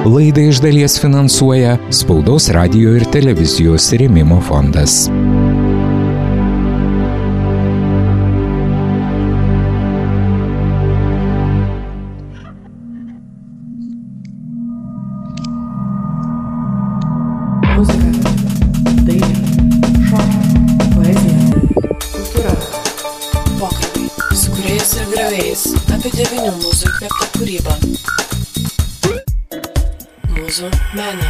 Laidą iš dalies finansuoja Spaudos, radijo ir televizijos rėmimo fondas. Muzika, dailė, šokiai, poezija, kultūra. Pokalbiai su kūrėjais ir griovėjais apie 9 mūzų įkvėptą kūrybą. Mūzų menė.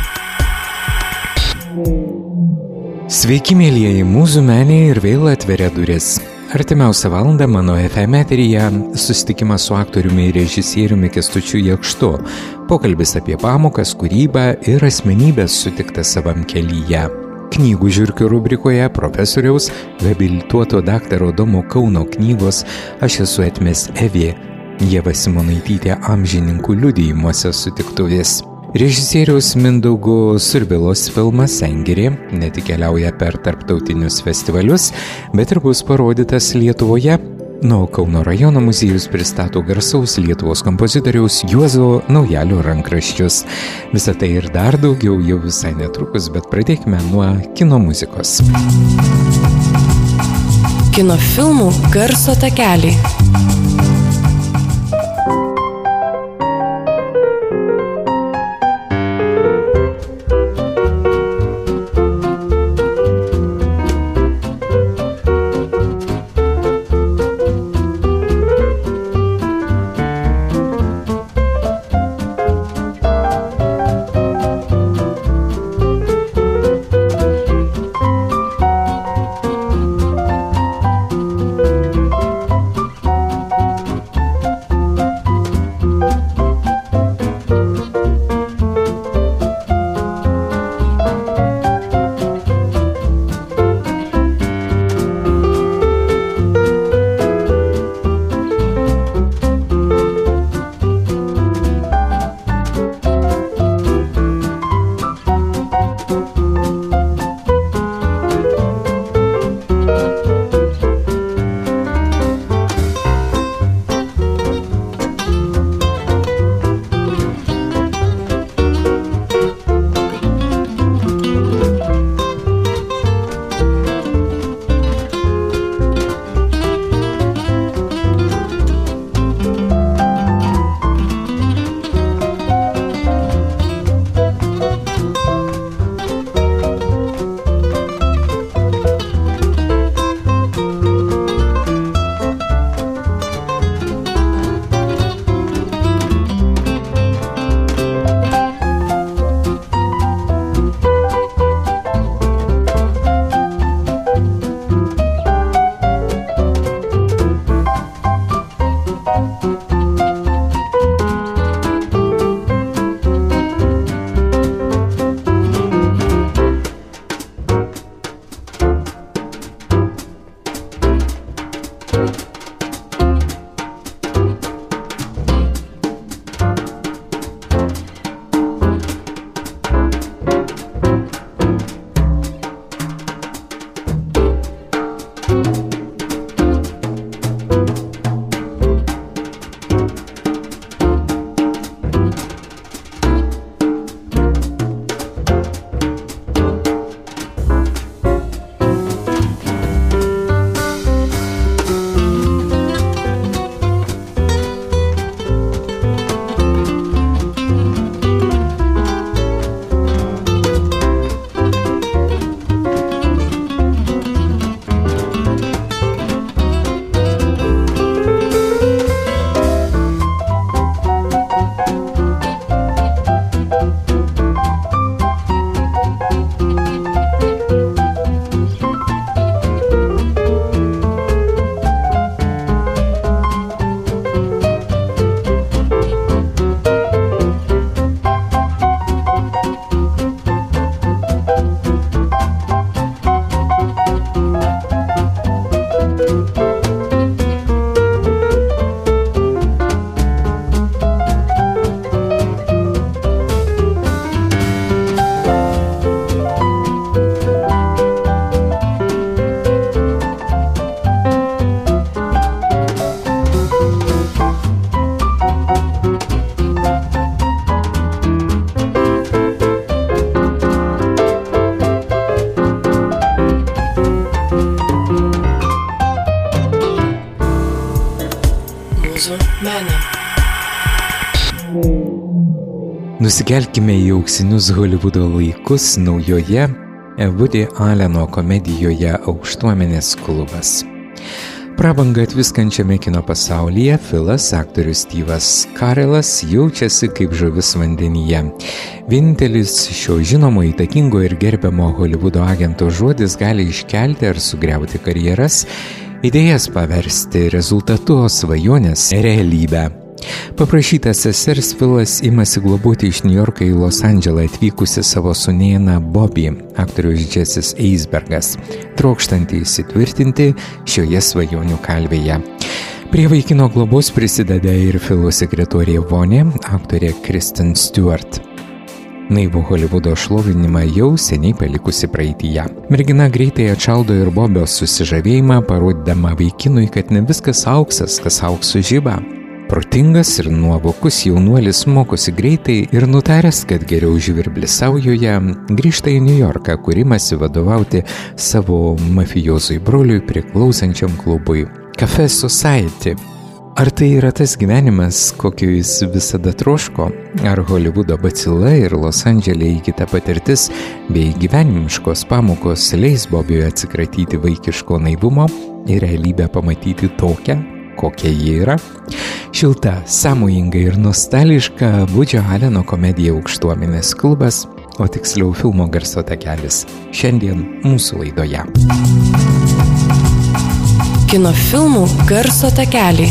Sveiki, mielieji, mūzų menė ir vėl atveria duris. Artimiausią valandą mano FM eteryje susitikimas su aktoriumi ir režisieriumi Kęstučiu Jakštu. Pokalbis apie pamokas, kūrybą ir asmenybės sutiktas savam kelyje. Knygų žiurkių rubrikoje profesoriaus habilituoto daktaro Domo Kauno knygos Aš esu Etmės Evė, Ieva Simonaitytė amžininkų liudijimuose sutiktuvės. Režisieriaus Mindaugo Survilos filmas Sengirė ne tik keliauja per tarptautinius festivalius, bet ir bus parodytas Lietuvoje. Nuo Kauno rajono muziejus pristato garsaus Lietuvos kompozitoriaus Juozo Naujalio rankraščius. Visą tai ir dar daugiau jau visai netrukus, bet pradėkime nuo kino muzikos. Kino filmų garso takeliai. Nusikelkime į auksinius Holivudo laikus naujoje Woody Alleno komedijoje Aukštuomenės klubas. Prabangą atviskančiame kino pasaulyje Filas, aktorius Steve'as Carelas, jaučiasi kaip žuvis vandenyje. Vienintelis šio žinomo, įtakingo ir gerbiamo Holivudo agento žodis gali iškelti ar sugriauti karjeras, idėjas paversti rezultatu, o svajonės realybę. Paprašytas sesers, Filas imasi globoti iš Niujorko į Los Andželą atvykusi savo sūnėną Bobby, aktorius Jessis Eisbergas, trokštantį įsitvirtinti šioje svajonių kalvėje. Prie vaikino globos prisideda ir Filo sekretorė Vonė, aktorė Kristen Stewart. Naivų Holivudo šlovinimą jau seniai palikusi praeityje. Mergina greitai atšaldo ir Bobio susižavėjimą, parodydama vaikinui, kad ne viskas auksas, kas auksų žiba. Protingas ir nuovokus jaunuolis mokosi greitai ir nutaręs, kad geriau žvirblis saujoje, grįžta į Niujorką, kur imasi vadovauti savo mafijozui broliui priklausančiam klubui Cafe Society. Ar tai yra tas gyvenimas, kokio jis visada troško? Ar Holivudo bacila ir Los Andželė įgyta patirtis bei gyvenimiškos pamokos leis Bobiui atsikratyti vaikiško naivumo ir realybę pamatyti tokią, kokia ji yra? Šilta, sąmojinga ir nostalgiška Woody Alleno komedija Aukštuomenės klubas, o tiksliau filmo garso takelis, šiandien mūsų laidoje. Kino filmų garso takeliai.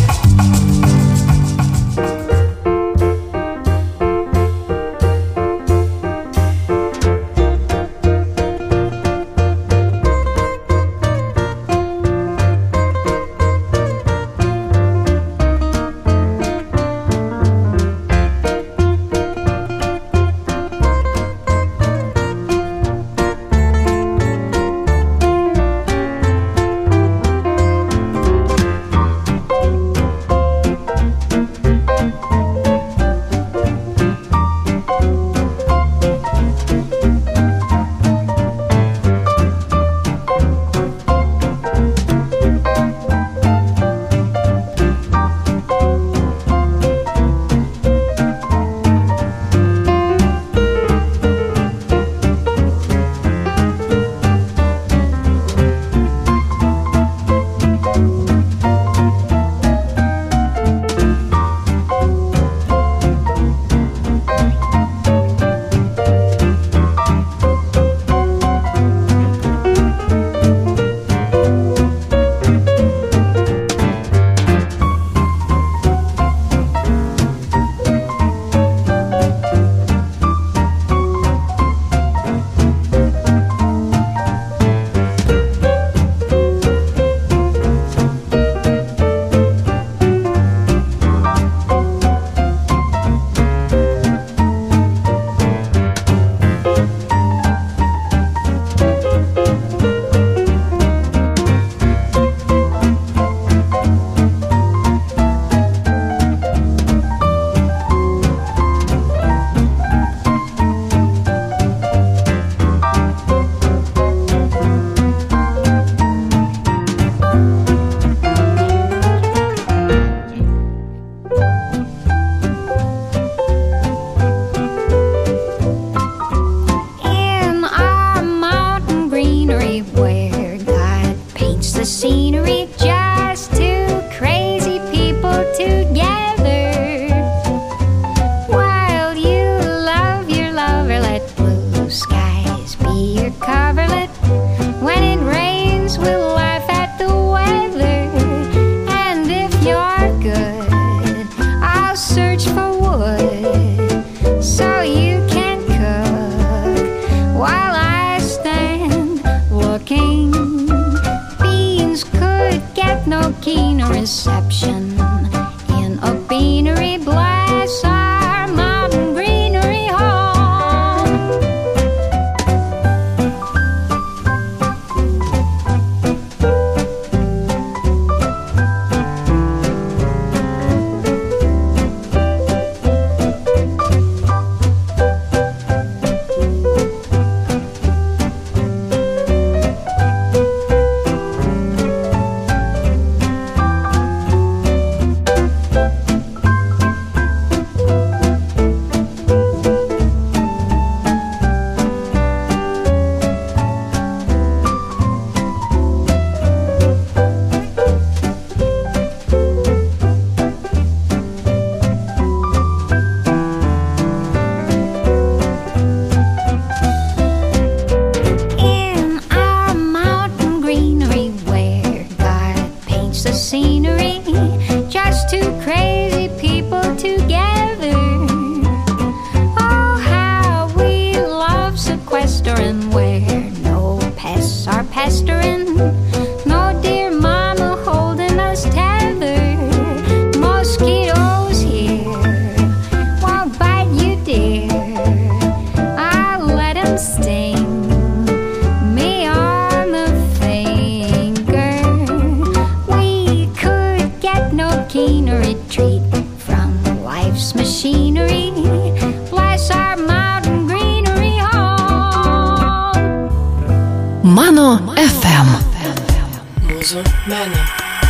flash machinery, flash our mountain greenery home. Mano FM. Mūsų menė.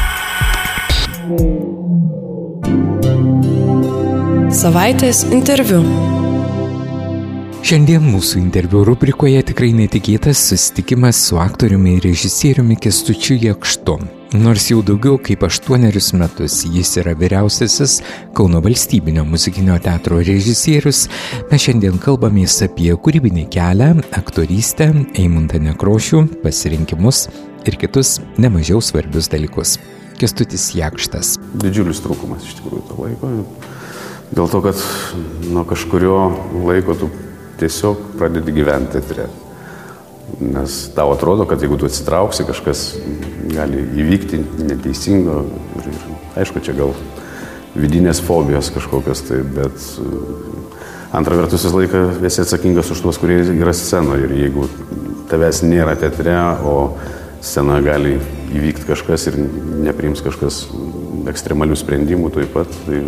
Savaitės interviu. Šiandien mūsų interviu rubrikoje tikrai netikėtas susitikimas su aktoriumi ir režisieriumi Kęstučiu Jakštu. Nors jau daugiau kaip 8 metus jis yra vyriausiasis Kauno valstybinio muzikinio teatro režisierius, mes šiandien kalbamės apie kūrybinį kelią, aktorystę, Eimuntą Nekrošių, pasirinkimus ir kitus nemažiau svarbius dalykus. Kęstutis Jakštas. Didžiulis trūkumas iš tikrųjų to laiko. Dėl to, kad nuo kažkurio laiko tu tiesiog pradedi gyventi teatre. Nes tau atrodo, kad jeigu tu atsitrauksi, kažkas gali įvykti neteisingo. Ir aišku, čia gal vidinės fobijos kažkokios, tai, bet antra vertus visą laiką esi atsakingas už tuos, kurie yra scenoje. Ir jeigu tavęs nėra teatre, o scenoje gali įvykti kažkas ir nepriims kažkas ekstremalių sprendimų taip pat, tai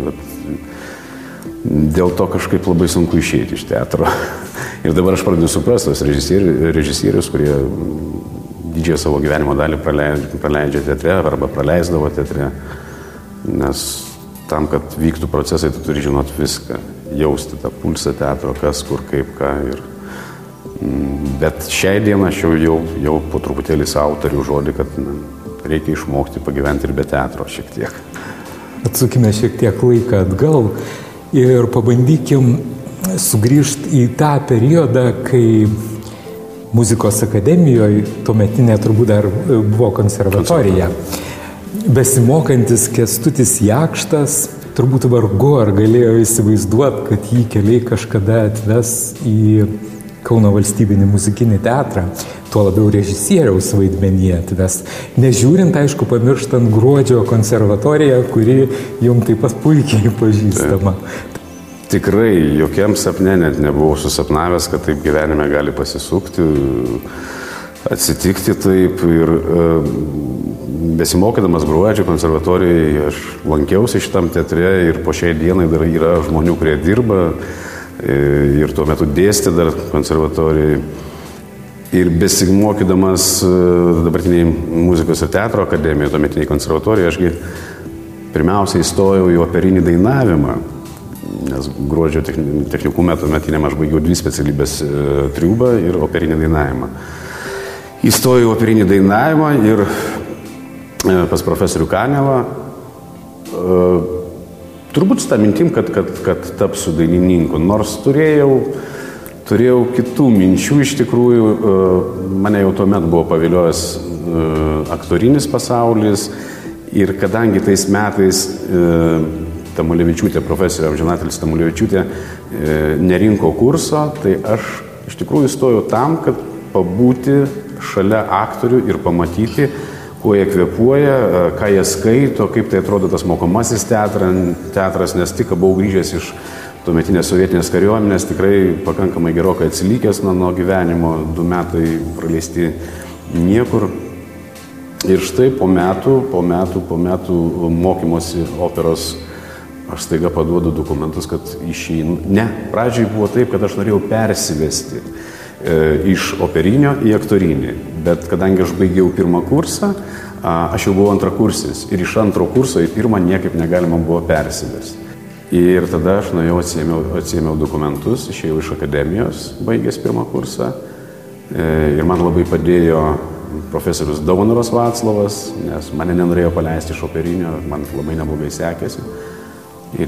dėl to kažkaip labai sunku išeiti iš teatro. Ir dabar aš pradedu suprasti tos režisierius, kurie didžiąją savo gyvenimo dalį praleidžia teatre arba praleisdavo teatre. Nes tam, kad vyktų procesai, tu turi žinoti viską, jausti tą pulsą teatro, kas, kur, kaip, ką. Bet šiai dieną aš jau po truputėlį savo tariu žodį, kad reikia išmokti pagyventi ir be teatro šiek tiek. Atsukime šiek tiek laiką atgal ir pabandykim sugrįžti į tą periodą, kai muzikos akademijoje, tuometinė turbūt dar buvo konservatorija, besimokantis Kęstutis Jakštas, turbūt vargu ar galėjo įsivaizduoti, kad jį keliai kažkada atves į Kauno valstybinį muzikinį teatrą, tuo labiau režisieriaus vaidmenyje atves. Nežiūrint, aišku, pamirštant Gruodžio konservatoriją, kuri jums taip pat puikiai pažįstama. Tikrai jokiam sapne net nebuvau susapnavęs, kad taip gyvenime gali pasisukti, atsitikti taip. Ir besimokydamas Gruodžio konservatorijoje aš lankiausi šitam teatre ir po šiai dienai dar yra žmonių, kurie dirba ir tuo metu dėstė dar konservatorijai. Ir besimokydamas dabartiniai muzikos ir teatro akademijoje, tuometiniai konservatorijoje, ašgi pirmiausia įstojau į operinį dainavimą, nes Gruodžio technikume tuometiniam aš baigiau 2 specialybės – triūbą ir operinį dainavimą. Įstojau į operinį dainavimą ir pas profesorių Kanelą, turbūt su tą mintim, kad tapsiu dainininku, nors turėjau kitų minčių iš tikrųjų. Mane jau tuomet buvo paviliojęs aktorinis pasaulis ir kadangi tais metais Tamulevičiūtė, profesorė amžinatelis Tamulevičiūtė nerinko kurso, tai aš iš tikrųjų stojau tam, kad pabūti šalia aktorių ir pamatyti, kuo jie kvėpuoja, ką jie skaito, kaip tai atrodo tas mokomasis teatras, nes tik buvau grįžęs iš tuometinės sovietinės kariuomenės, tikrai pakankamai gerokai atsilikęs nuo gyvenimo, 2 metai praleisti niekur. Ir štai po metų mokymosi operos aš staiga paduodu dokumentus, kad išeinu. Ne, pradžiai buvo taip, kad aš norėjau persivesti iš operinio į aktorinį, bet kadangi aš baigiau 1 kursą, aš jau buvau antrakursis ir iš 2 kurso į 1 niekaip negalima buvo persivesti. Ir tada aš nuėjau, atsiėmiau dokumentus, išėjau iš akademijos, baigęs 1 kursą ir man labai padėjo profesorius Daunoras Vaclovas, nes mane nenorėjo paleisti iš operinio, man labai neblogai sekėsi. Ir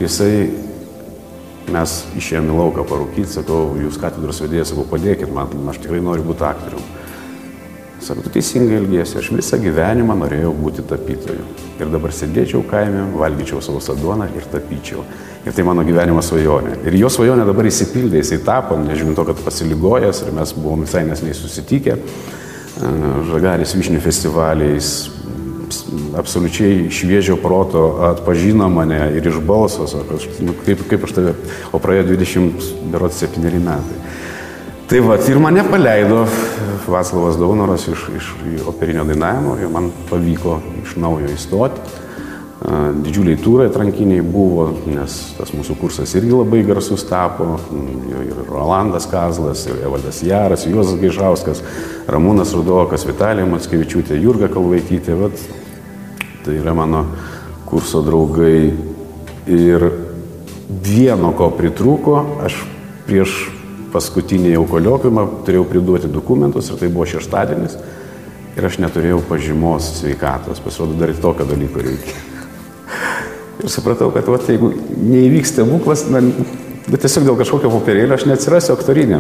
mes išėjome į lauką parūkyti, sakau, jūs katedros vedėjas, sakau, padėkit man, aš tikrai noriu būti aktorium. Sakau, tu teisingai elgiesi, aš visą gyvenimą norėjau būti tapytoju. Ir dabar sėdėčiau kaime, valgyčiau savo saduoną ir tapyčiau. Ir tai mano gyvenimo svajonė. Ir jo svajonė dabar įsipildė, jisai tapo, nežiūrint to, kad pasiligojęs ir mes buvome visai neseniai susitikę. Žagarės Vyšnių festivaliais, absoliučiai šviežio proto atpažino mane ir iš balso, sako, kaip aš tave, o praėjo 27 metai. Tai va, ir mane paleido Vaclovas Daunoras iš operinio dainavimo ir man pavyko iš naujo įstoti. Didžiuliai turai atrankiniai buvo, nes tas mūsų kursas irgi labai garsus tapo. Ir Rolandas Kazlas, ir Evaldas Jaras, Juozas Gaižauskas, Ramūnas Rudokas, Vitalija Mackevičiūtė, Jurga Kalvaitytė. Vat, tai yra mano kurso draugai. Ir vieno, ko pritrūko, aš prieš paskutinį jau koliokviumą turėjau priduoti dokumentus ir tai buvo šeštadienis. Ir aš neturėjau pažymos sveikatos, pasirodo dar ir tokio dalyko reikia. Ir supratau, kad jeigu neįvyks stebuklas, bet tiesiog dėl kažkokio popierėlio aš neatsirasiu aktoriniam.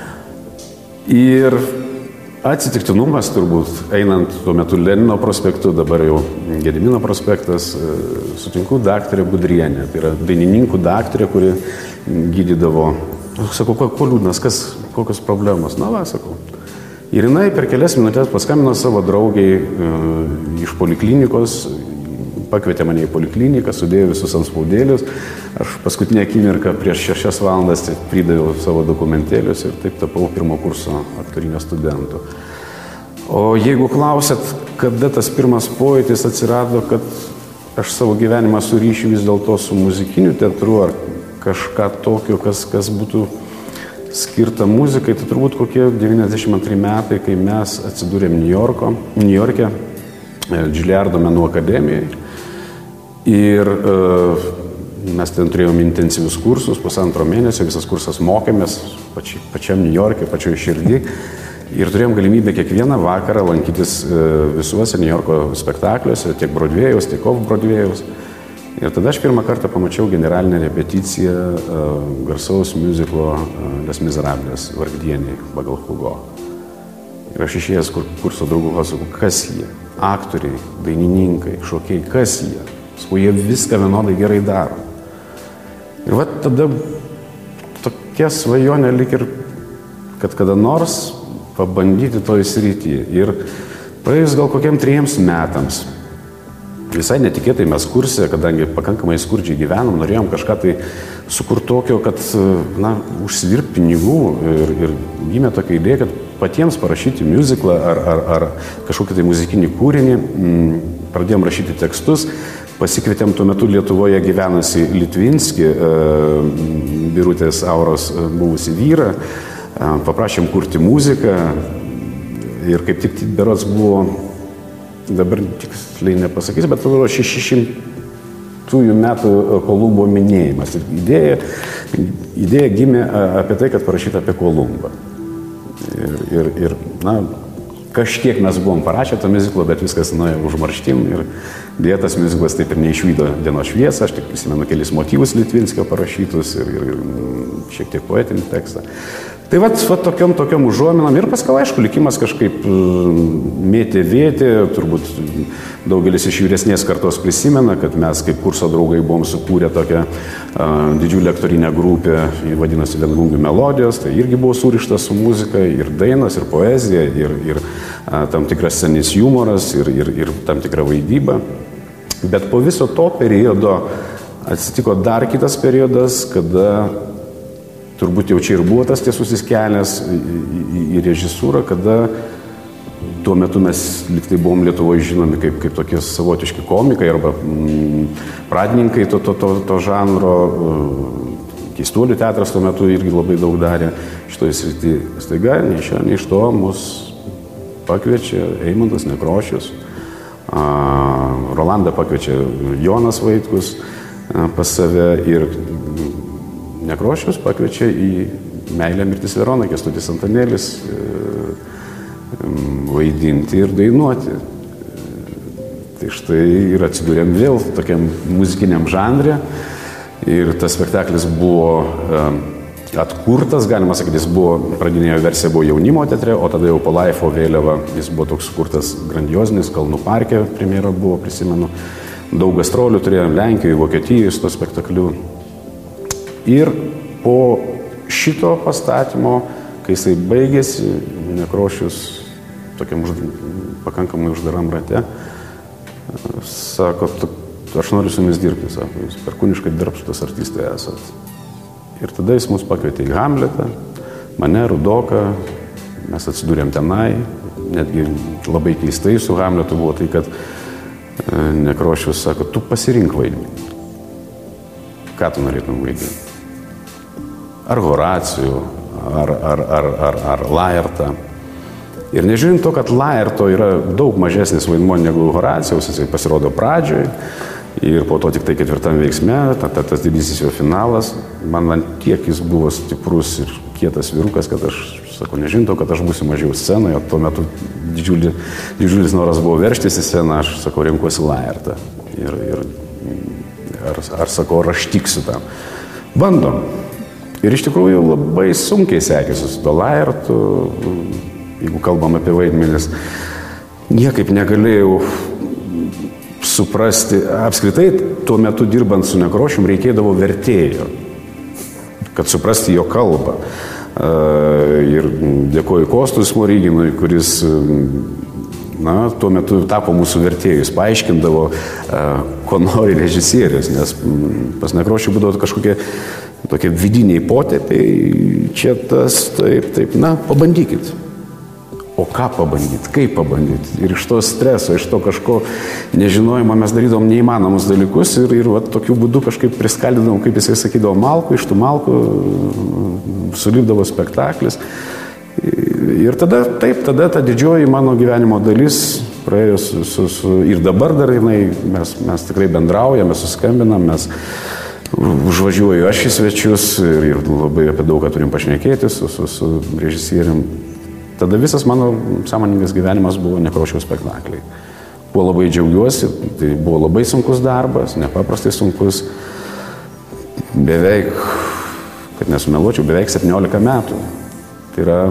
Ir atsitiktinumas turbūt, einant tuo metu Lenino prospektu, dabar jau Gedimino prospektas, sutinku daktarę Budrienę. Tai yra dainininkų daktarė, kuri gydydavo. Sakau, ko liūdnas, kokios problemos? Na va, sakau. Ir jinai per kelias minutės paskambino savo draugiai iš poliklinikos, pakvietė mane į polikliniką, sudėjo visus antspaudėlius. Aš paskutinę akimirką prieš 6 valandas pridaviau savo dokumentėlius ir taip tapau pirmo kurso aktorinio studentų. O jeigu klausėt, kada tas pirmas pojūtis atsirado, kad aš savo gyvenimą suryšiu vis dėlto su muzikiniu teatru ar kažką tokio, kas būtų skirta muzikai, tai turbūt kokie 92 metai, kai mes atsidūrėm Niujorke, Džiuliardo menų akademijoje. Ir mes ten turėjom intensyvius kursus, 1,5 mėnesio, visas kursas mokėmės pačiam Niujorke, pačioje širdį. Ir turėjom galimybę kiekvieną vakarą lankytis visuose Niujorko spektakliuose, tiek Brodvėjaus, tiek Off-Brodvėjaus. Ir tada aš pirmą kartą pamačiau generalinę repeticiją garsaus miuziklo Les Miserables Vargdieniai pagal Hugo. Ir aš išėjęs kurso draugų pasakau, kas jie? Aktoriai, dainininkai, šokėjai, kas jie? Jie viską vienodai gerai daro. Ir va tada tokia svajonė lik ir, kad kada nors pabandyti toj srity. Ir praėjus gal kokiam 3 metams, visai netikėtai mes kurse, kadangi pakankamai skurdžiai gyvenom, norėjom kažką tai sukurti tokio, kad, užsidirbti pinigų ir gimė tokia idėja, kad patiems parašyti miuziklą ar kažkokį tai muzikinį kūrinį, pradėjom rašyti tekstus, pasikvietėm tuo metu Lietuvoje gyvenusi Litvinski, Birutės Auros buvusi vyrą, paprašėm kurti muziką ir kaip tik berods buvo, dabar tiksliai nepasakysiu, bet 600 metų Kolumbo minėjimas. Idėja gimė apie tai, kad parašyta apie Kolumbą. Ir kažkiek mes buvom parašę to miuziklo, bet viskas nuėjo užmarštim ir dėja tas miuziklas taip ir neišvydo dienos šviesą. Aš tik prisimenu kelis motyvus Litvinskio parašytus ir šiek tiek poetinį tekstą. Tai tokiom užuominom ir paskui, aišku, likimas kažkaip mėtė, turbūt daugelis iš vyresnės kartos prisimena, kad mes kaip kurso draugai buvom sukūrę tokią didžiulę aktorinę grupę, vadinasi Viengungių melodijos, tai irgi buvo surištas su muzika, ir dainos, ir poezija, ir tam tikras scenis humoras, ir tam tikra vaidyba. Bet po viso to periodo atsitiko dar kitas periodas, kada turbūt jau čia ir buvo tas tiesusis kelias į režisūrą, kada tuo metu mes liktai buvom Lietuvoje žinomi kaip tokie savotiški komikai arba pradininkai to žanro. Keistuolių teatras tuo metu irgi labai daug darė šitoje srity. Staiga, nei iš to mus pakviečia Eimantas Nekrošius, Rolandą pakviečia Jonas Vaitkus pas save ir Nekrošius pakviečia į Meilę mirtis Verona, Kęstutis Antanėlis vaidinti ir dainuoti. Tai štai ir atsidūrėm vėl tokiam muzikiniam žanre ir tas spektaklis buvo atkurtas, galima sakyti, jis buvo, pradinėje versija buvo Jaunimo teatre, o tada jau po Laifo vėliava jis buvo toks sukurtas grandiozinis, Kalnų parke premjera buvo, prisimenu, daug gastrolių turėjom Lenkijoje, Vokietijoje su to spektakliu. Ir po šito pastatymo, kai jisai baigėsi, Nekrošius tokiam pakankamai uždaram rate, sako, aš noriu su jumis dirbti, sako, jūs perkūniškai darbštus artistai esat. Ir tada jis mus pakvietė į Hamletą, mane, Rudoką, mes atsidūrėm tenai, netgi labai keistai su Hamletu buvo tai, kad Nekrošius sako, tu pasirink vaidmenį. Ką tu norėtum vaidinti? Ar Horacijų, ar Laertą. Ir nežiūrint to, kad Laerto yra daug mažesnis vaidmuo negu Horacijaus, jisai pasirodo pradžioj ir po to tik tai 4 veiksme, tas didysis jo finalas, man tiek jis buvo stiprus ir kietas vyrukas, kad aš, sakau, nežiūrint to, kad aš būsiu mažiau scenoje, tuo metu didžiulis noras buvo verštis į sceną, aš, sakau, renkuosi Laertą. Ar sakau, aš tiksiu tam. Bandom. Ir iš tikrųjų labai sunkiai sekėsi su to Laertu, jeigu kalbam apie vaidmenis, niekaip negalėjau suprasti. Apskritai, tuo metu dirbant su Nekrošium reikėdavo vertėjo, kad suprasti jo kalbą. Ir dėkoju Kostui Smoriginui, kuris tuo metu tapo mūsų vertėjus, paaiškindavo, ko nori režisierius, nes pas Nekrošių būdavo kažkokie tokie vidiniai potėpiai, čia tas, taip, pabandykit. O ką pabandyti, kaip pabandyti? Ir iš to streso, iš to kažko nežinojimo mes darydavom neįmanomus dalykus ir tokiu būdu kažkaip priskaldydavom, kaip jisai sakydavo, malkų, iš tų malkų sulipdavo spektaklis. Ir tada ta didžioji mano gyvenimo dalis praėjo ir dabar dar mes tikrai bendraujame, suskambinam, mes užvažiuoju aš į svečius ir labai apie daug ką turim pašnekėti su režisierium. Tada visas mano sąmoningas gyvenimas buvo Nekrošiaus spektakliai. Buvo labai džiaugiuosi, tai buvo labai sunkus darbas, nepaprastai sunkus, beveik, kad nesumeluočiau, beveik 17 metų. Tai yra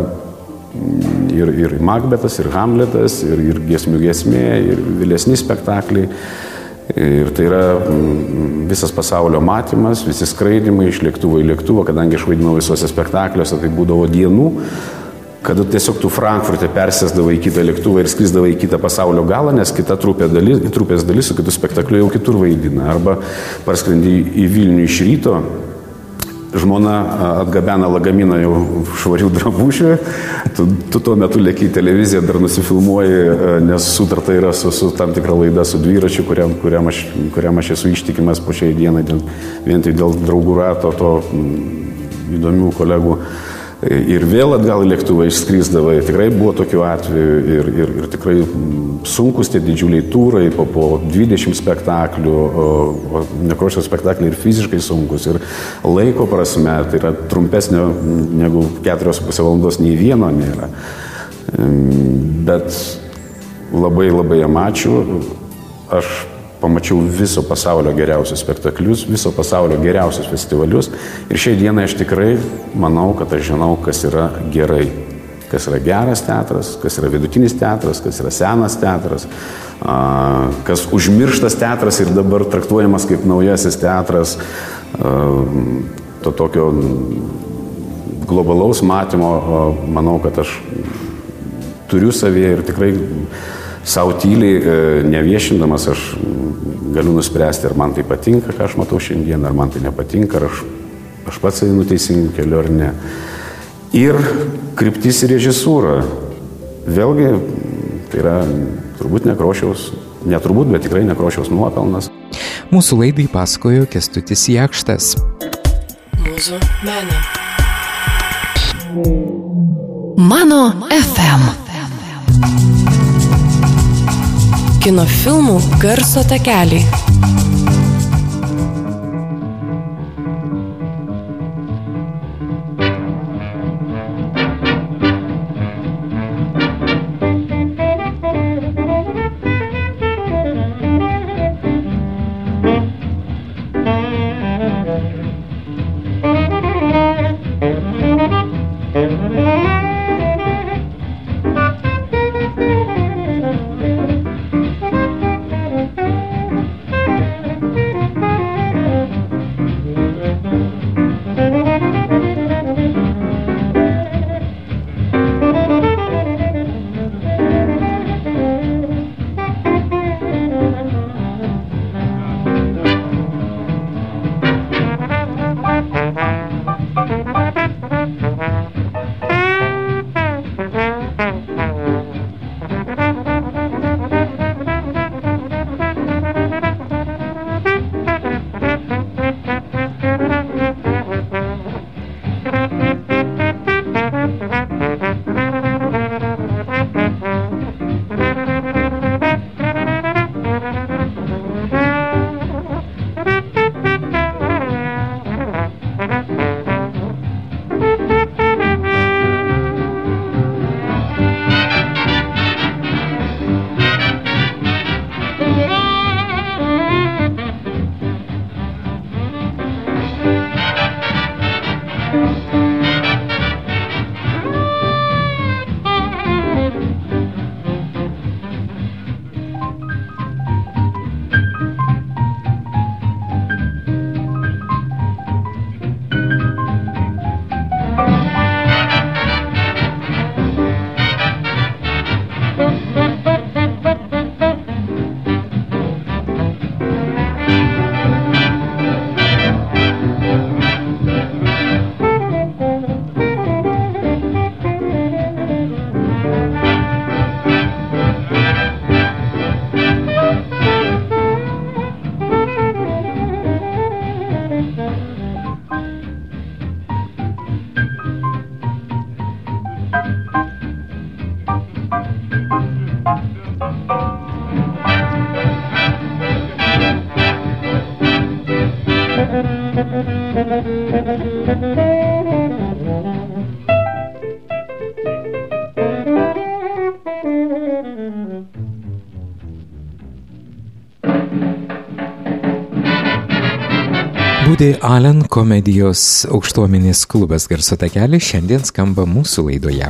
ir Makbetas, ir Hamletas, ir Giesmių giesmė, ir vėlesni spektakliai. Ir tai yra visas pasaulio matymas, visi skraidimai iš lėktuvo į lėktuvą, kadangi aš vaidinau visuose spektakliuose, tai būdavo dienų, kada tiesiog tu Frankfurte persėsdavai į kitą lėktuvą ir skrisdavai į kitą pasaulio galą, nes kita trupės dalis su kitu spektakliu jau kitur vaidina. Arba parskrendi į Vilnių iš ryto, žmona atgabena lagaminą jau švarių drabužių, tu tuo metu lėki į televiziją, dar nusifilmuoji, nes sutarta yra su tam tikra laida su dviračiu, kuriam aš esu ištikimas po šiai dienai, vien tik dėl draugų rato, to įdomių kolegų. Ir vėl atgal į lėktuvą išskrisdavai. Tikrai buvo tokių atvejų ir tikrai sunkus tie didžiuliai túrai po 20 spektaklių, o Nekrošiaus spektakliai ir fiziškai sunkus, ir laiko prasme, tai yra trumpesnio negu 4,5 valandos nei vieno nėra. Bet labai labai jam ačiū. Aš pamačiau viso pasaulio geriausius spektaklius, viso pasaulio geriausius festivalius. Ir šiai dienai aš tikrai manau, kad aš žinau, kas yra gerai. Kas yra geras teatras, kas yra vidutinis teatras, kas yra senas teatras, kas užmirštas teatras ir dabar traktuojamas kaip naujasis teatras, to tokio globalaus matymo. Manau, kad aš turiu savyje ir tikrai savo tyliai, neviešindamas, aš galiu nuspręsti, ar man tai patinka, ką aš matau šiandien, ar man tai nepatinka, ar aš pats einu teisingų kelių ar ne. Ir kryptis į režisūrą. Vėlgi, tai yra turbūt Nekrošiaus, neturbūt, bet tikrai Nekrošiaus nuopelnas. Mūsų laidai pasakojo Kęstutis Jakštas. Mūsų menė. Mano FM. Kino filmų garso takeliai. Woody Allen komedijos Aukštuomenės klubas garso takelis šiandien skamba mūsų laidoje.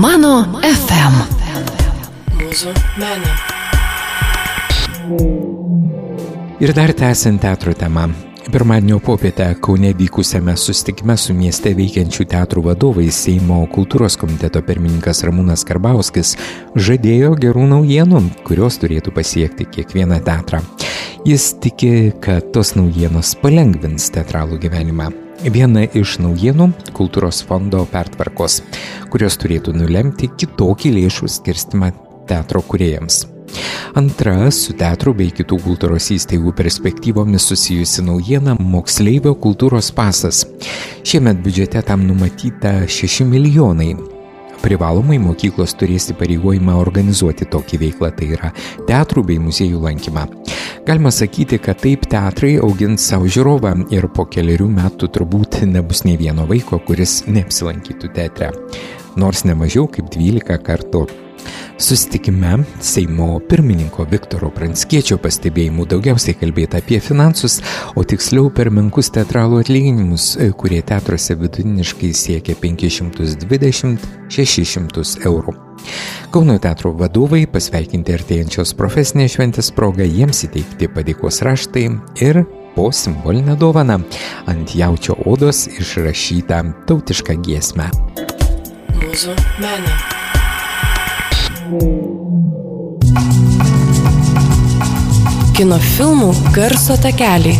Mano FM. Mūsų menė. Ir dar tęsiant teatro temą. Pirmadienio popietę Kaune vykusiame susitikime su mieste veikiančių teatrų vadovais Seimo kultūros komiteto pirmininkas Ramūnas Karbauskis žadėjo gerų naujienų, kurios turėtų pasiekti kiekvieną teatrą. Jis tiki, kad tos naujienos palengvins teatralų gyvenimą. Viena iš naujienų – kultūros fondo pertvarkos, kurios turėtų nulemti kitokį lėšų skirstimą teatro kūrėjams. Antra, su teatru bei kitų kultūros įstaigų perspektyvomis susijusi naujiena – moksleivio kultūros pasas. Šiemet biudžete tam numatyta 6 milijonai. Privalomai mokyklos turės įpareigojimą organizuoti tokį veiklą, tai yra teatrų bei muziejų lankymą. Galima sakyti, kad taip teatrai augins savo žiūrovą ir po 4 metų turbūt nebus nei vieno vaiko, kuris neapsilankytų teatre, nors ne mažiau kaip 12 kartų. Susitikime Seimo pirmininko Viktoro Pranckiečio pastebėjimų daugiausiai kalbėta apie finansus, o tiksliau per menkus teatralų atlyginimus, kurie teatruose vidutiniškai siekia 520–600 eurų. Kauno teatro vadovai pasveikinti artėjančios profesinės šventės proga jiems įteikti padėkos raštai ir po simbolinę dovaną ant jaučio odos išrašytą tautišką giesmę. Mūsų menė. Kino filmų garso takeliai.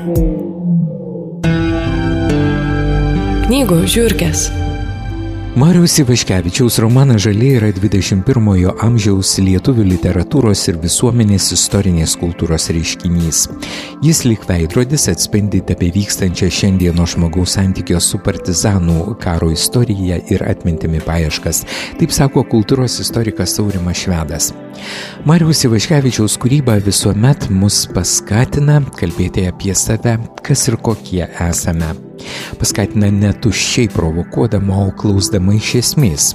Knygų žiurkės. Mariaus Ivaškevičiaus romanas Žali yra 21-ojo amžiaus lietuvių literatūros ir visuomenės istorinės kultūros reiškinys. Jis lyg veidrodis atspindi tebevykstančią šiandieno žmogaus santykio su partizanų karo istorija ir atmintimi paieškas, taip sako kultūros istorikas Aurimas Švedas. Mariaus Ivaškevičiaus kūryba visuomet mus paskatina kalbėti apie save, kas ir kokie esame. Paskatina ne tuščiai provokuodama, o klausdama iš esmės.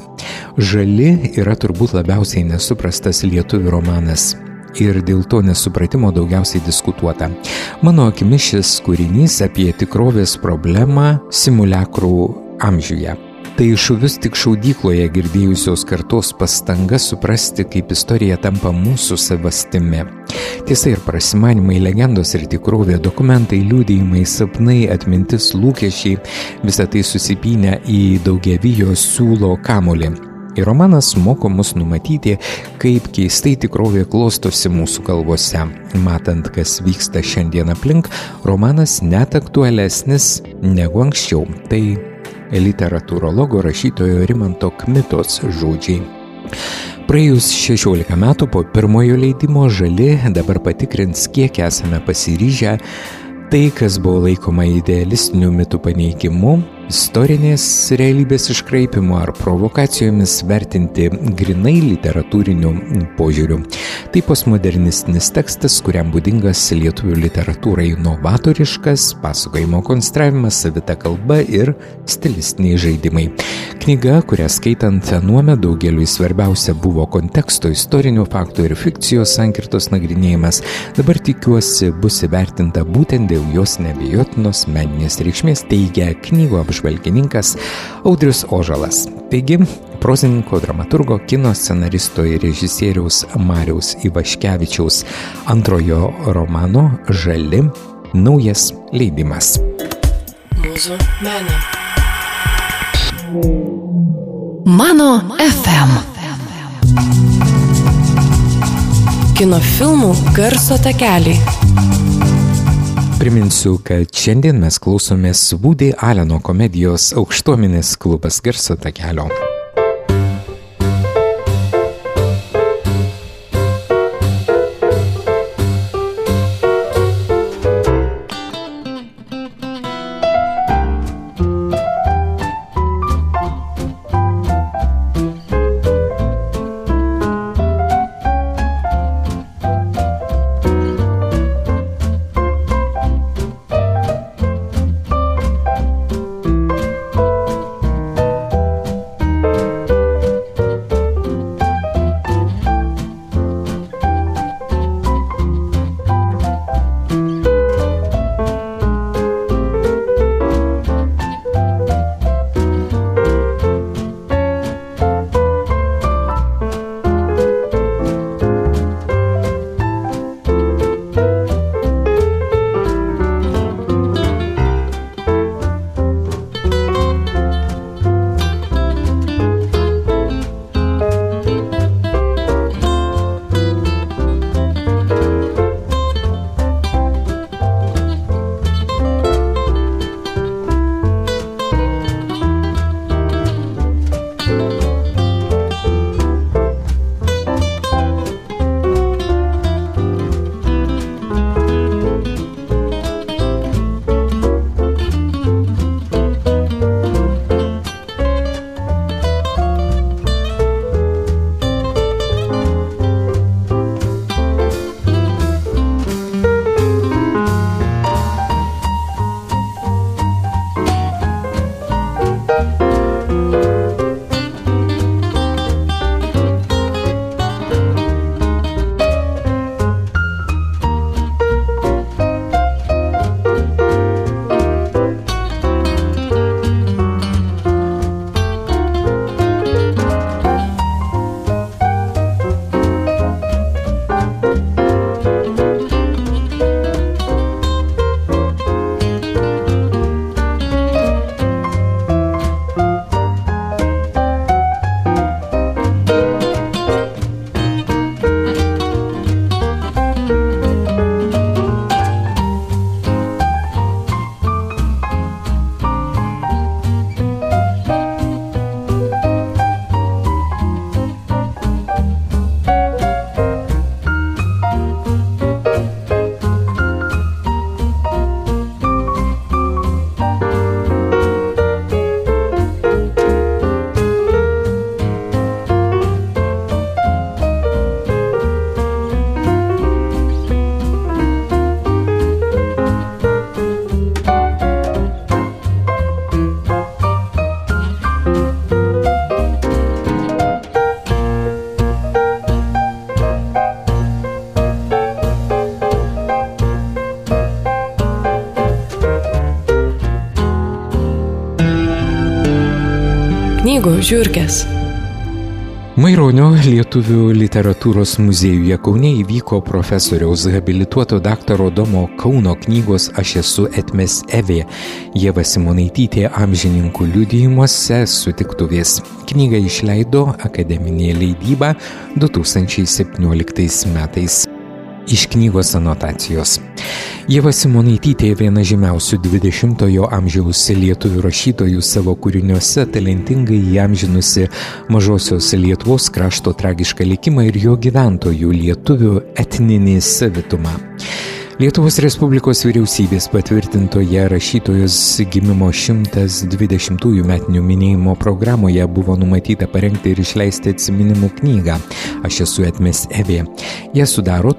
Žali yra turbūt labiausiai nesuprastas lietuvių romanas ir dėl to nesupratimo daugiausiai diskutuota. Mano akimis šis kūrinys apie tikrovės problemą simuliakrų amžiuje. Tai šūvius tik šaudykloje girdėjusios kartos pastanga suprasti, kaip istorija tampa mūsų savastimi. Tiesa ir prasimanimai, legendos ir tikrovė, dokumentai, liudijimai, sapnai, atmintis, lūkesčiai, visą tai susipynę į daugiavijo siūlo kamuolį. Ir romanas moko mus numatyti, kaip keistai tikrovė klostosi mūsų galvose. Matant, kas vyksta šiandien aplink, romanas net aktualesnis negu anksčiau. Tai literatūrologo rašytojo Rimanto Kmitos žodžiai. Praėjus 16 metų po pirmojo leidimo Žali dabar patikrins, kiek esame pasiryžę tai, kas buvo laikoma idealistiniu mitų paneigimu, istorinės realybės iškraipimu ar provokacijomis vertinti grinai literatūriniu požiūriu. Tai postmodernistinis tekstas, kuriam būdingas lietuvių literatūrai novatoriškas, pasakojimo konstravimas, savita kalba ir stilistiniai žaidimai. Knyga, kurią skaitant anuomet daugeliui svarbiausia buvo konteksto, istorinių faktų ir fikcijos sankirtos nagrinėjimas, dabar tikiuosi bus įvertinta būtent dėl jos neabejotinos meninės reikšmės, teigia knygų apžvalgininkas Audrius Ožalas. Taigi, prozininko, dramaturgo, kino scenaristo ir režisieriaus Mariaus Ivaškevičiaus antrojo romano Žali naujas leidimas. Mūsų menė. Mano FM. Kino filmų garso takeliai. Priminsiu, kad šiandien mes klausomės Woody Alleno komedijos Aukštuomenės klubas garso takelio. Knygų žiurkės. Maironio lietuvių literatūros muziejuje Kaune įvyko profesoriaus habilituoto daktaro Domo Kauno knygos Aš esu Etmės Evė Ieva Simonaitytė amžininkų liudijimuose sutiktuvės. Knygą išleido akademinė leidyba 2017 metais. Iš knygos anotacijos. Ieva Simonaitytė viena žymiausių 20-ojo amžiaus lietuvių rašytojų savo kūriniuose talentingai įamžinusi Mažosios Lietuvos krašto tragišką likimą ir jo gyventojų lietuvių etninį savitumą. Lietuvos Respublikos vyriausybės patvirtintoje rašytojos gimimo 120-ųjų metinių minėjimo programoje buvo numatyta parengti ir išleisti atsiminimų knygą Aš esu Etmės Evė. Ją sudaro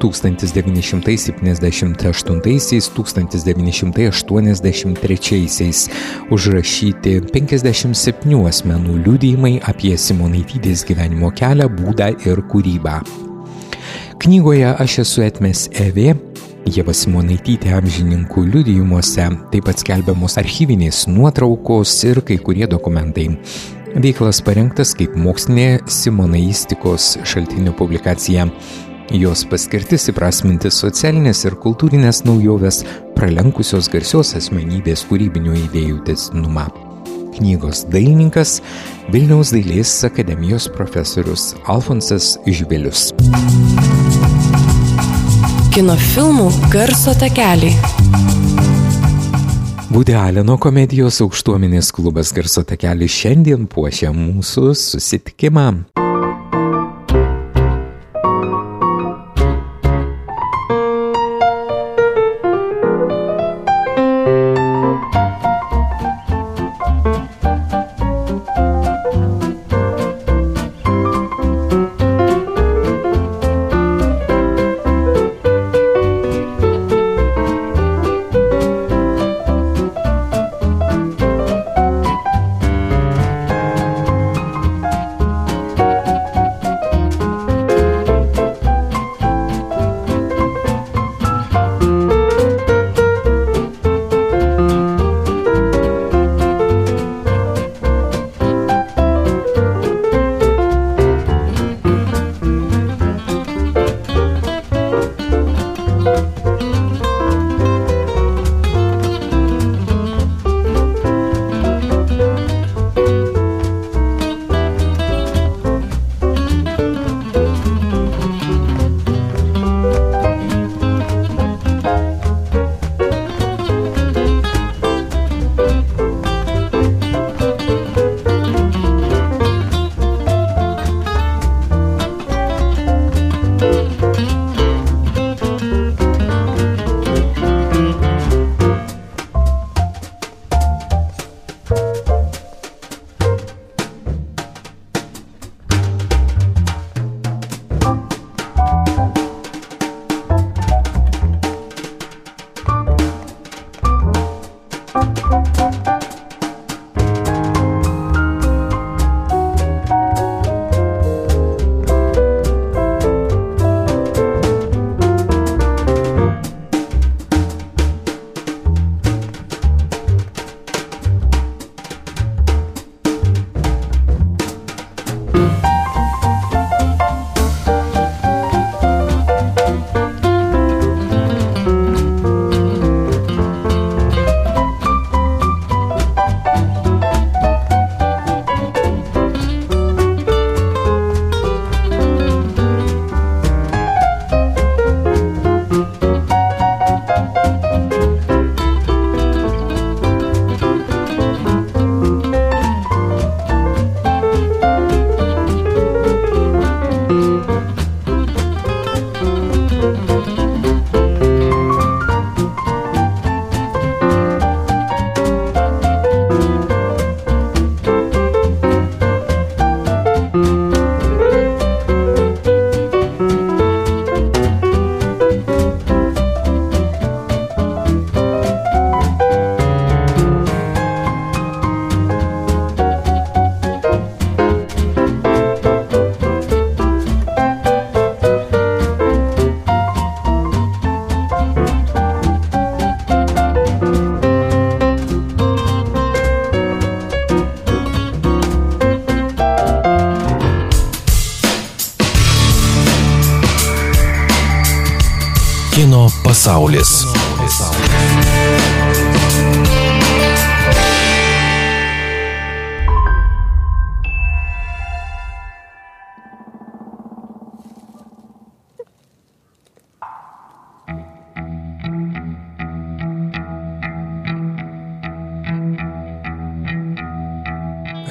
1978-1983 užrašyti 57 asmenų liudijimai apie Simonaitytės gyvenimo kelią, būdą ir kūrybą. Knygoje Aš esu Etmės Evė Ieva Simonaitytė amžininkų liudijimuose taip pat skelbiamos archyvinės nuotraukos ir kai kurie dokumentai. Veiklas parengtas kaip mokslinė simonaistikos šaltinių publikacija. Jos paskirtis įprasminti socialinės ir kultūrinės naujoves, pralenkusios garsios asmenybės kūrybinių idėjų tęstinumą. Knygos dailininkas Vilniaus dailės akademijos profesorius Alfonsas Žvilius. Kino filmų garso takeliai. Woody Alleno komedijos Aukštuomenės klubas garso takelis šiandien puošia mūsų susitikimą.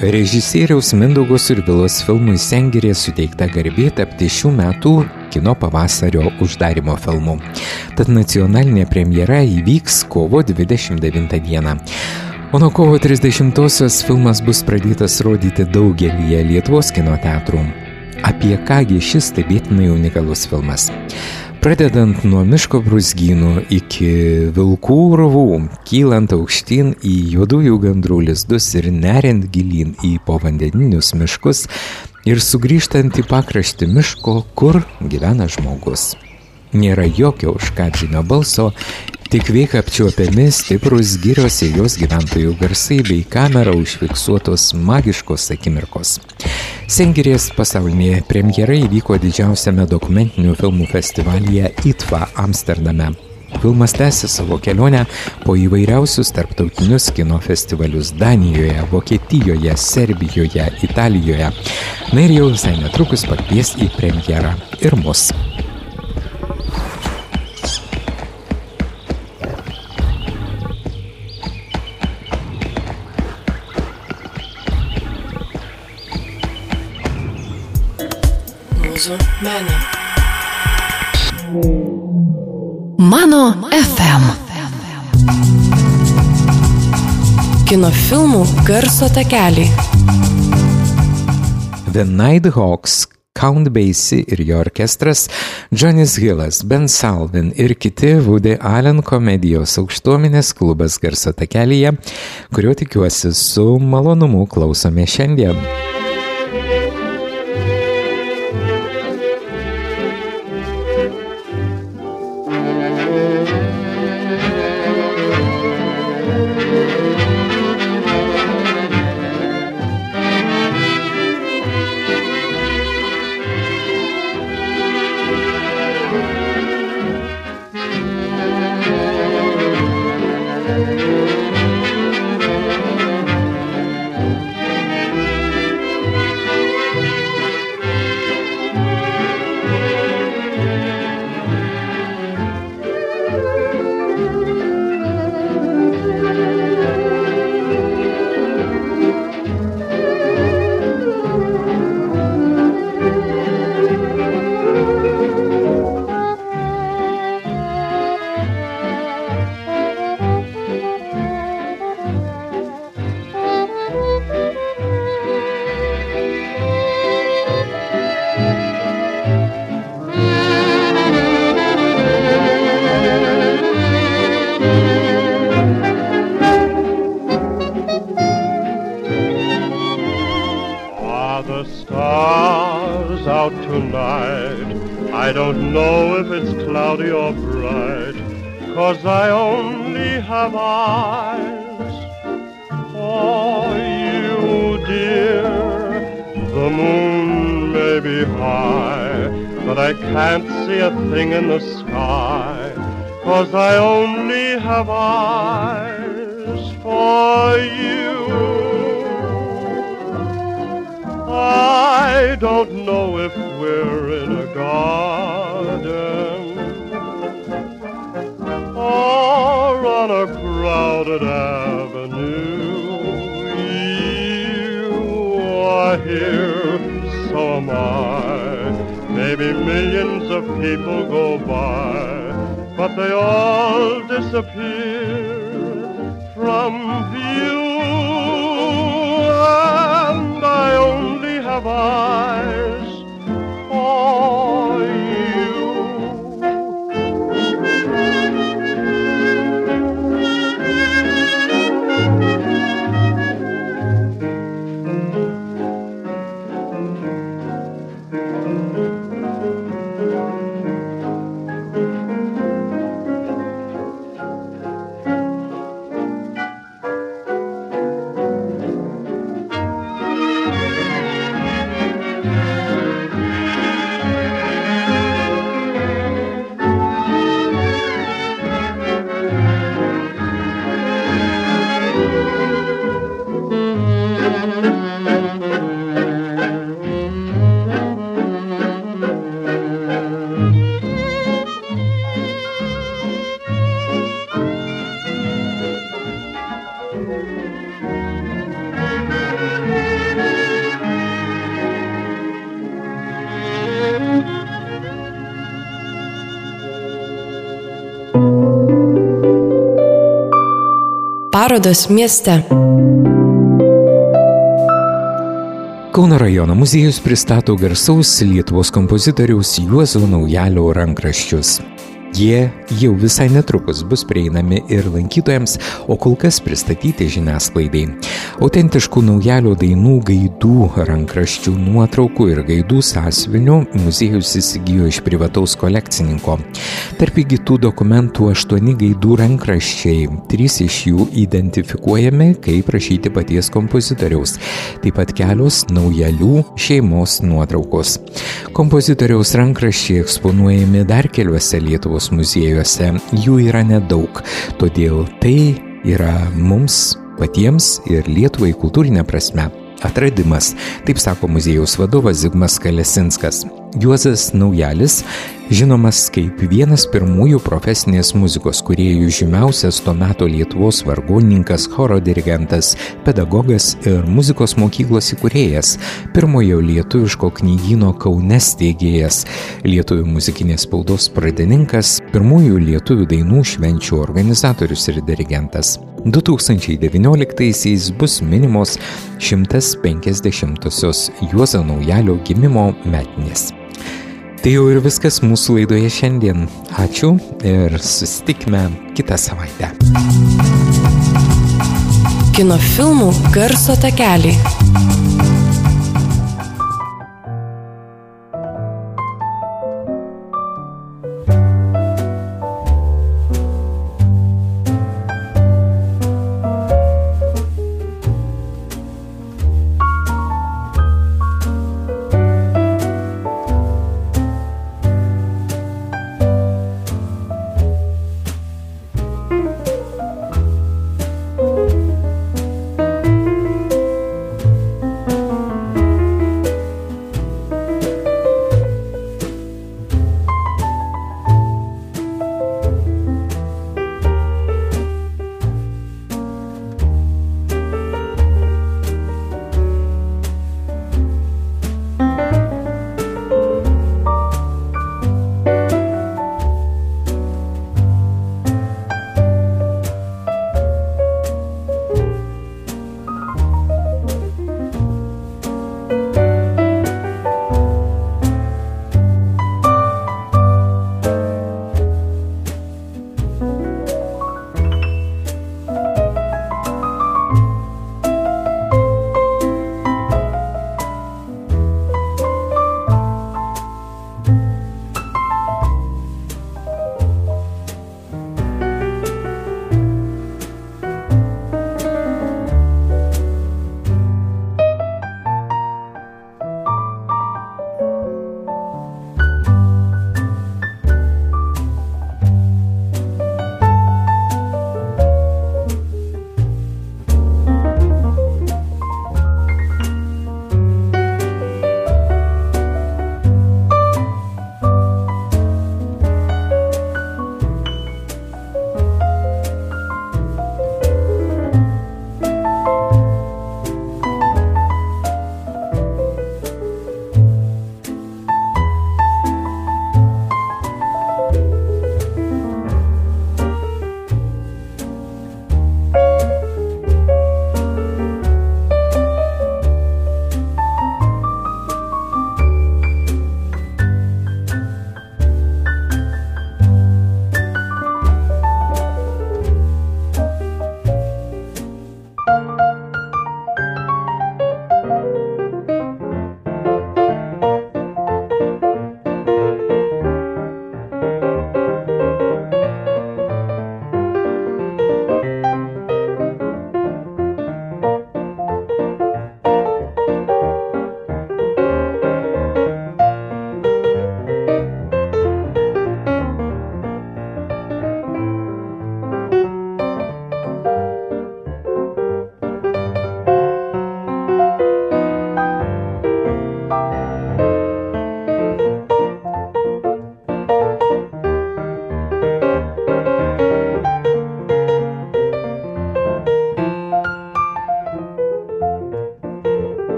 režisieriaus Mindaugo Survilos filmui Sengirė suteikta garbė tapti šių metų kino pavasario uždarimo filmu. Tad nacionalinė premjera įvyks kovo 29 dieną. O nuo kovo 30-osios filmas bus pradėtas rodyti daugelyje Lietuvos kino teatrų. Apie kągi šis stebėtinai unikalus filmas. Pradedant nuo miško brūzgynų iki vilkų urvų, kylant aukštyn į juodųjų gandrų lizdus ir neriant gilyn į povandeninius miškus ir sugrįžtant į pakraštį miško, kur gyvena žmogus. Nėra jokio užkadrinio balso, tik veik apčiuopiami stiprus girios ir jos gyventojų garsai bei kamera užfiksuotos magiškos akimirkos. Sengirės pasaulinė premjera įvyko didžiausiame dokumentinių filmų festivalyje ITVA Amsterdame. Filmas tęsė savo kelionę po įvairiausius tarptautinius kino festivalius Danijoje, Vokietijoje, Serbijoje, Italijoje. Na ir jau visai netrukus pakvies į premjerą ir mus. Mūsų menė. Mano FM. Kino filmų garso takeliai. The Nighthawks, Count Basie ir jo orkestras, Johnny's Hillas, Ben Salvin ir kiti Woody Allen komedijos Aukštuomenės klubas garso takelyje, kurio tikiuosi su malonumu klausome šiandien. I don't know if it's cloudy or bright, 'cause I only have eyes for you, dear. The moon may be high, but I can't see a thing in the sky, 'cause I only have eyes for you. I don't know if we're in a garden or on a crowded avenue. You are here, so am I. Maybe millions of people go by, but they all disappear from view. And I only have eyes for you. Parodos mieste. Kauno rajono muziejus pristato garsaus Lietuvos kompozitoriaus Juozo Naujalio rankraščius. Jie jau visai netrukus bus prieinami ir lankytojams, o kol kas pristatyti žiniasklaidai. Autentiškų Naujalio dainų, gaidų, rankraščių, nuotraukų ir gaidų sąsiuvinių muziejus įsigijo iš privataus kolekcininko. Tarp įgytų dokumentų 8 gaidų rankraščiai, 3 iš jų identifikuojami kaip rašyti paties kompozitoriaus, taip pat kelios Naujalių šeimos nuotraukos. Kompozitoriaus rankraščiai eksponuojami dar keliuose Lietuvos muziejuose, jų yra nedaug, todėl tai yra mums patiems ir Lietuvai kultūrinė prasme atradimas, taip sako muziejaus vadovas Zigmas Kalesinskas. Juozas Naujalis žinomas kaip vienas pirmųjų profesinės muzikos kūrėjų, žymiausias to meto Lietuvos vargonininkas, choro dirigentas, pedagogas ir muzikos mokyklos įkūrėjas, pirmojo lietuviško knygyno Kaune steigėjas, lietuvių muzikinės spaudos pradininkas, pirmųjų lietuvių dainų švenčių organizatorius ir dirigentas. 2019-aisiais bus minimos 150-osios Juozo Naujalio gimimo metinės. Tai jau ir viskas mūsų laidoje šiandien. Ačiū ir susitikime kitą savaitę. Kino filmų garso takeliai.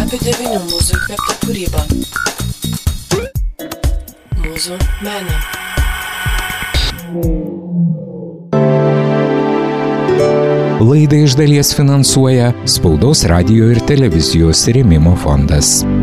apie 9 mūzų įkvėptą kūrybą. Mūzų menė. Laidą iš dalies finansuoja Spaudos, radijo ir televizijos rėmimo fondas.